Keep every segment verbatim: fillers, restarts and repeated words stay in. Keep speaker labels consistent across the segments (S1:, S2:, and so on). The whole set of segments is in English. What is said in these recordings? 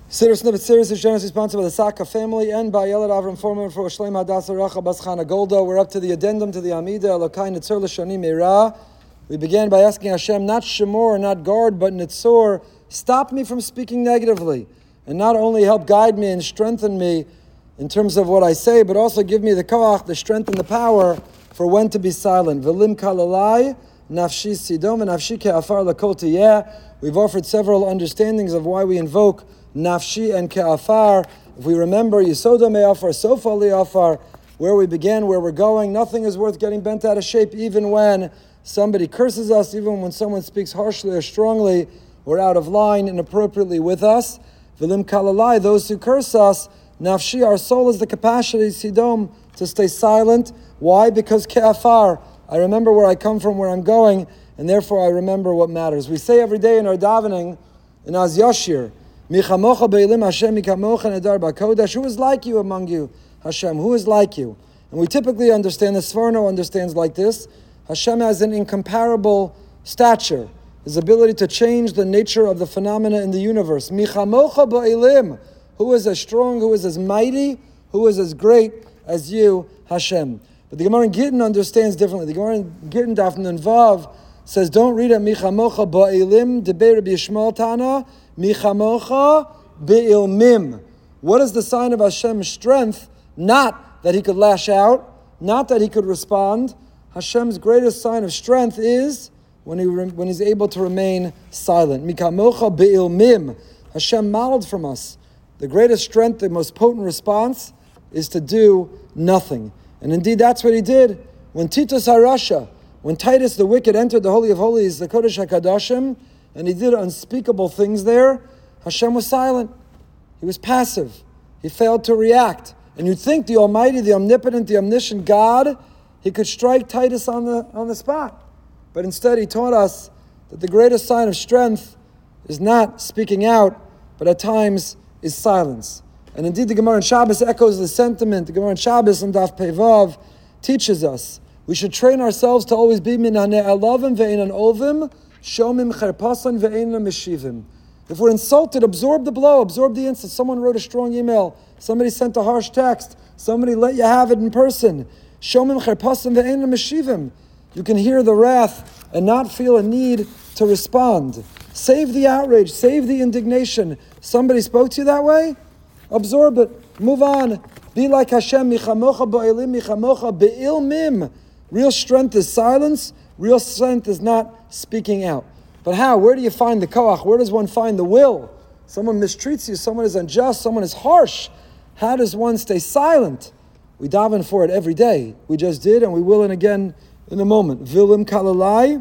S1: Siddur Snippet series is generously sponsored by the Saka family and by Yelad Avram Foreman for Shlem Hadassah Racha Bas Chana Golda. We're up to the addendum to the Amida Elokai Nitzor L'Shani Meira. We began by asking Hashem, not Shemor, not guard, but Nitzor, stop me from speaking negatively, and not only help guide me and strengthen me in terms of what I say, but also give me the koach, the strength and the power for when to be silent. V'lim kalalai nafshi sidom v'nafshi ke'afar l'kol tiyeh. We've offered several understandings of why we invoke nafshi and ke'afar. If we remember Yisoda me'afar, sofa li'afar, where we began, where we're going, nothing is worth getting bent out of shape, even when somebody curses us, even when someone speaks harshly or strongly or out of line inappropriately with us. V'lim kalalai, those who curse us, nafshi, our soul has the capacity, sidom, to stay silent. Why? Because ke'afar, I remember where I come from, where I'm going, and therefore I remember what matters. We say every day in our davening, in Az Yashir, Michamocha be'ilim Hashem, Mikamocha nedar ba'kodesh. Who is like you among you, Hashem? Who is like you? And we typically understand, the Sforno understands like this: Hashem has an incomparable stature, his ability to change the nature of the phenomena in the universe. Michamocha be'ilim. Who is as strong, who is as mighty, who is as great as you, Hashem? But the Gemara in Gittin understands differently. The Gemara in Gittin Daf Nun Vav says, don't read it Michamocha ba'ilim debei Rabbi Yishmael Tana, Michamocha be'ilmim. What is the sign of Hashem's strength? Not that he could lash out, not that he could respond. Hashem's greatest sign of strength is when he when he's able to remain silent. Michamocha be'ilmim. Hashem modeled from us the greatest strength, the most potent response is to do nothing. And indeed, that's what he did. When Titus HaRasha, when Titus the wicked entered the Holy of Holies, the Kodesh HaKadoshim, and he did unspeakable things there, Hashem was silent. He was passive. He failed to react. And you'd think the Almighty, the Omnipotent, the Omniscient God, he could strike Titus on the, on the spot. But instead, he taught us that the greatest sign of strength is not speaking out, but at times is silence. And indeed, the Gemara in Shabbos echoes the sentiment. The Gemara in Shabbos and Daf Pevav teaches us we should train ourselves to always be min hane'elavim ve'enan ovim, shomim cherpasan ve'enan meshivim. If we're insulted, absorb the blow, absorb the insult. Someone wrote a strong email, somebody sent a harsh text, somebody let you have it in person. Shomim cherpasan ve'enan meshivim. You can hear the wrath and not feel a need to respond. Save the outrage, save the indignation. Somebody spoke to you that way? Absorb it. Move on. Be like Hashem. Michamocha ba'ilim, michamocha be'ilmim. Real strength is silence. Real strength is not speaking out. But how? Where do you find the koach? Where does one find the will? Someone mistreats you. Someone is unjust. Someone is harsh. How does one stay silent? We daven for it every day. We just did, and we will and again in a moment. Vilim kalalai,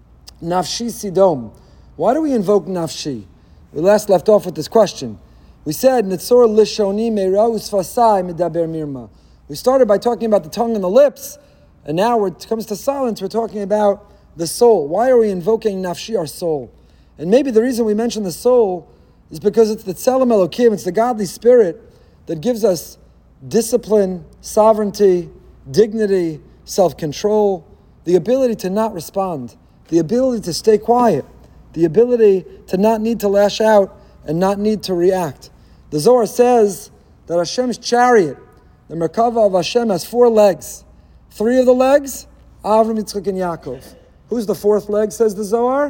S1: nafshi sidom. Why do we invoke nafshi? We last left off with this question. We said, Nitzor lishoni meira usfasai medaber mirma. We started by talking about the tongue and the lips, and now when it comes to silence, we're talking about the soul. Why are we invoking nafshi, our soul? And maybe the reason we mention the soul is because it's the tzelem Elokim, it's the godly spirit that gives us discipline, sovereignty, dignity, self-control, the ability to not respond, the ability to stay quiet, the ability to not need to lash out and not need to react. The Zohar says that Hashem's chariot, the Merkava of Hashem, has four legs. Three of the legs, Avram, Yitzchak, and Yaakov. Who's the fourth leg, says the Zohar?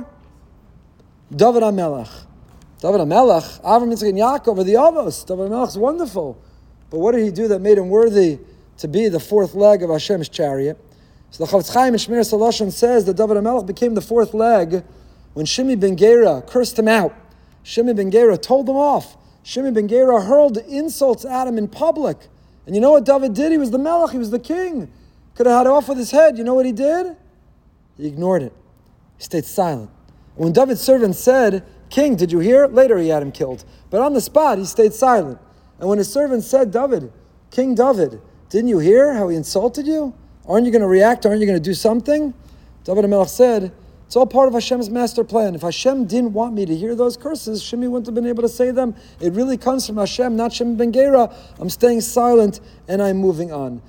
S1: David HaMelech. David HaMelech, Avram, Yitzchak, and Yaakov are the Avos. David HaMelech is wonderful. But what did he do that made him worthy to be the fourth leg of Hashem's chariot? So the Chavetz Chaim in Shmir Salashon says that David HaMelech became the fourth leg when Shimi ben Gera cursed him out. Shimi ben Gera told him off. Shimi ben Gera hurled insults at him in public. And you know what David did? He was the Melech, he was the king. Could have had it off with his head. You know what he did? He ignored it. He stayed silent. And when David's servant said, King, did you hear? Later he had him killed. But on the spot, he stayed silent. And when his servant said, David, King David, didn't you hear how he insulted you? Aren't you going to react? Aren't you going to do something? David HaMelech said, it's all part of Hashem's master plan. If Hashem didn't want me to hear those curses, Shimi wouldn't have been able to say them. It really comes from Hashem, not Shimi ben Gera. I'm staying silent and I'm moving on.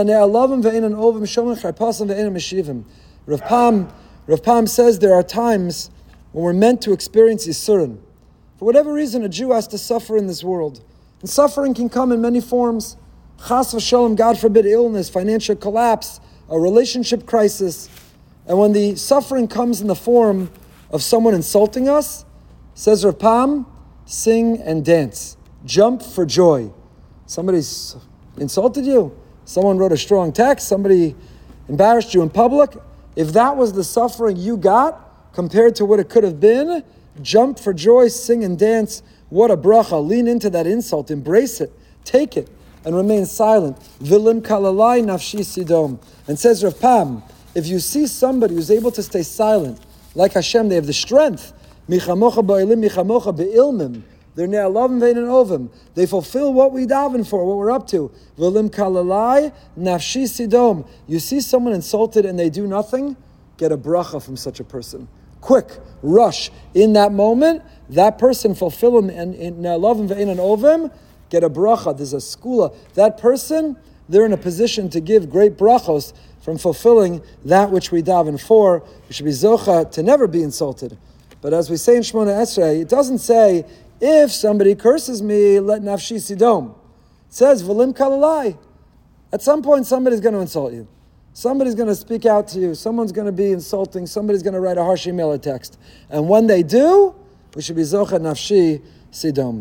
S1: Rav Pam, Rav Pam says there are times when we're meant to experience Yisurim. For whatever reason, a Jew has to suffer in this world. And suffering can come in many forms. Chas v'shalom, God forbid, illness, financial collapse, a relationship crisis. And when the suffering comes in the form of someone insulting us, says Rav Pam, sing and dance. Jump for joy. Somebody's insulted you. Someone wrote a strong text. Somebody embarrassed you in public. If that was the suffering you got compared to what it could have been, jump for joy, sing and dance. What a bracha. Lean into that insult. Embrace it. Take it. And remain silent. Vilim kalalai nafshi sidom. And says Rav Pam, if you see somebody who's able to stay silent, like Hashem, they have the strength. Michamocha ba'ilim, michamocha be'ilmim. They're ne'alavim ve'ein ovim. They fulfill what we daven for, what we're up to. Vilim kalalai nafshi sidom. You see someone insulted and they do nothing, get a bracha from such a person. Quick, rush. In that moment, that person fulfill and ne'alavim ve'ein ovim, get a bracha. There's a skula. That person, they're in a position to give great brachos from fulfilling that which we daven for. We should be zocha to never be insulted. But as we say in Shemona Esrei, it doesn't say, if somebody curses me, let nafshi sidom. It says, v'lim kalalai. At some point, somebody's going to insult you. Somebody's going to speak out to you. Someone's going to be insulting. Somebody's going to write a harsh email or text. And when they do, we should be zocha nafshi sidom.